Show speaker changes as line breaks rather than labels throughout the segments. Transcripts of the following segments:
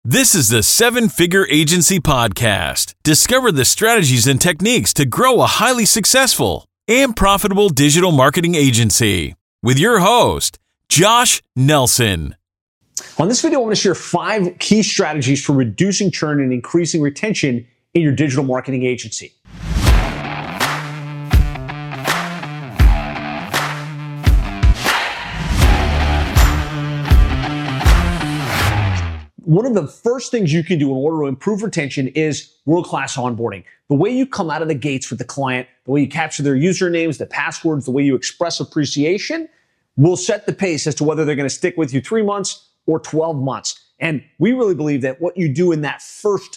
This is the Seven Figure Agency Podcast. Discover the strategies and techniques to grow a highly successful and profitable digital marketing agency with your host, Josh Nelson.
On this video, I want to share 5 key strategies for reducing churn and increasing retention in your digital marketing agency. One of the first things you can do in order to improve retention is world-class onboarding. The way you come out of the gates with the client, the way you capture their usernames, the passwords, the way you express appreciation will set the pace as to whether they're going to stick with you 3 months or 12 months. And we really believe that what you do in that first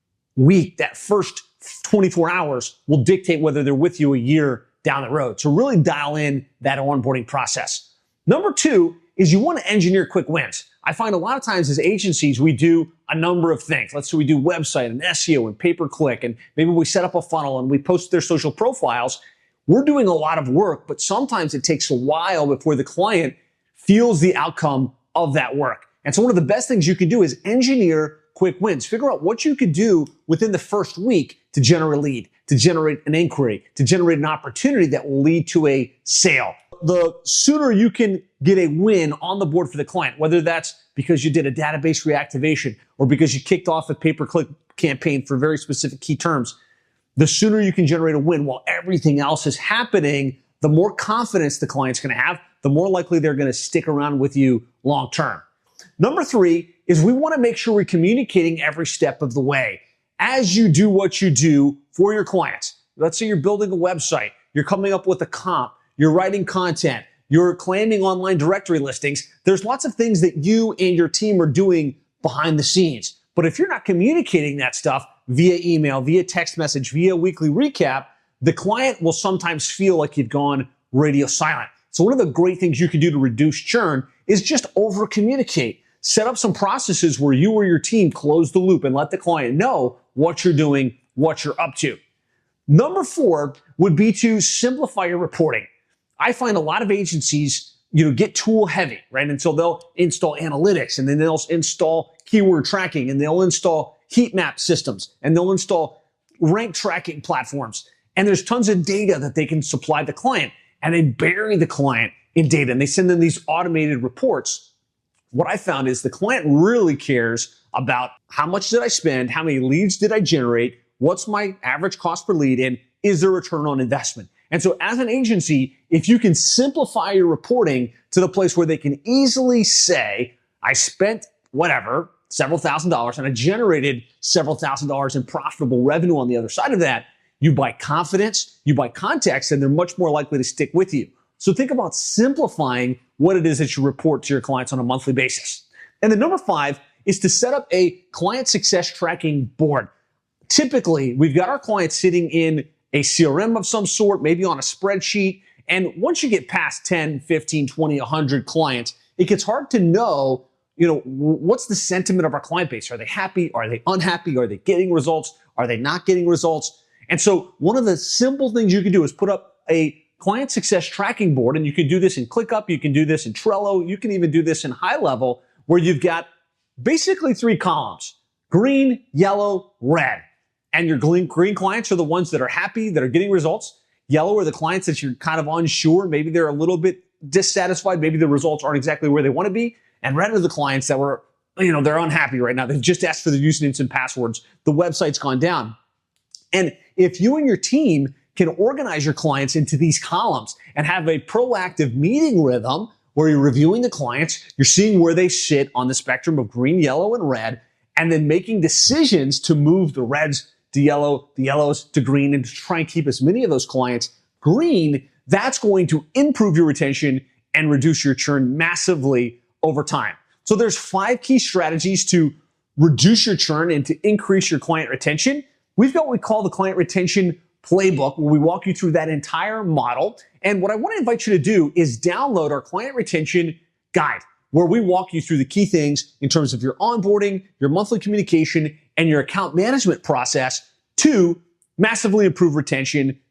week, that first 24 hours will dictate whether they're with you a year down the road. So really dial in that onboarding process. Number 2 is you want to engineer quick wins. I find a lot of times as agencies, we do a number of things. Let's say we do website and SEO and pay-per-click, and maybe we set up a funnel and we post their social profiles. We're doing a lot of work, but sometimes it takes a while before the client feels the outcome of that work. And so one of the best things you can do is engineer quick wins. Figure out what you could do within the first week to generate a lead, to generate an inquiry, to generate an opportunity that will lead to a sale. The sooner you can get a win on the board for the client, whether that's because you did a database reactivation or because you kicked off a pay-per-click campaign for very specific key terms, the sooner you can generate a win while everything else is happening, the more confidence the client's going to have, the more likely they're going to stick around with you long term. Number 3 is we want to make sure we're communicating every step of the way. As you do what you do for your clients, let's say you're building a website, you're coming up with a comp, you're writing content, you're claiming online directory listings. There's lots of things that you and your team are doing behind the scenes. But if you're not communicating that stuff via email, via text message, via weekly recap, the client will sometimes feel like you've gone radio silent. So one of the great things you can do to reduce churn is just over communicate. Set up some processes where you or your team close the loop and let the client know what you're doing, what you're up to. Number 4 would be to simplify your reporting. I find a lot of agencies, get tool heavy, right? And so they'll install analytics, and then they'll install keyword tracking, and they'll install heat map systems, and they'll install rank tracking platforms. And there's tons of data that they can supply the client, and they bury the client in data, and they send them these automated reports. What I found is the client really cares about how much did I spend, how many leads did I generate, what's my average cost per lead, and is there a return on investment? And so as an agency, if you can simplify your reporting to the place where they can easily say, I spent whatever, several $1,000s, and I generated several $1,000s in profitable revenue on the other side of that, you buy confidence, you buy context, and they're much more likely to stick with you. So think about simplifying what it is that you report to your clients on a monthly basis. And then number 5 is to set up a client success tracking board. Typically, we've got our clients sitting in a CRM of some sort, maybe on a spreadsheet. And once you get past 10, 15, 20, 100 clients, it gets hard to know, what's the sentiment of our client base? Are they happy? Are they unhappy? Are they getting results? Are they not getting results? And so one of the simple things you can do is put up a client success tracking board. And you can do this in ClickUp. You can do this in Trello. You can even do this in High Level, where you've got basically 3 columns: green, yellow, red. And your green clients are the ones that are happy, that are getting results. Yellow are the clients that you're kind of unsure. Maybe they're a little bit dissatisfied. Maybe the results aren't exactly where they want to be. And red are the clients that were, they're unhappy right now. They've just asked for their usernames and passwords. The website's gone down. And if you and your team can organize your clients into these columns and have a proactive meeting rhythm where you're reviewing the clients, you're seeing where they sit on the spectrum of green, yellow, and red, and then making decisions to move the reds to yellow, the yellows to green, and to try and keep as many of those clients green, that's going to improve your retention and reduce your churn massively over time. So there's 5 key strategies to reduce your churn and to increase your client retention. We've got what we call the client retention playbook, where we walk you through that entire model. And what I want to invite you to do is download our client retention guide, where we walk you through the key things in terms of your onboarding, your monthly communication, and your account management process to massively improve retention,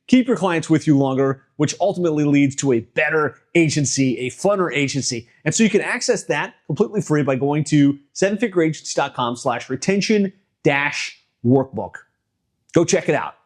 keep your clients with you longer, which ultimately leads to a better agency, a funner agency. And so you can access that completely free by going to sevenfigureagency.com/retention-workbook. Go check it out.